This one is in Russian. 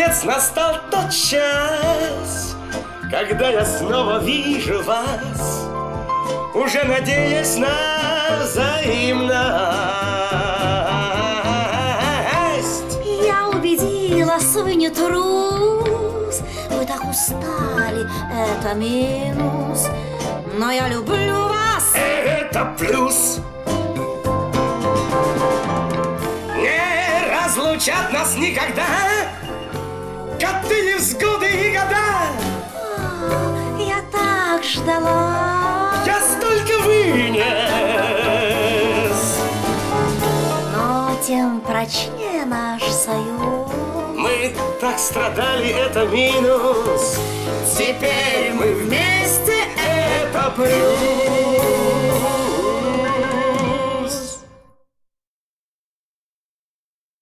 наконец настал тот час, когда я снова вижу вас, уже надеясь на взаимность. Я убедилась, вы не трус, вы так устали, это минус, но я люблю вас. Это плюс. Не разлучат нас никогда коты, невзгоды и года. Я так ждала. Я столько вынес. Но тем прочнее наш союз. Мы так страдали, это минус. Теперь мы вместе, это плюс.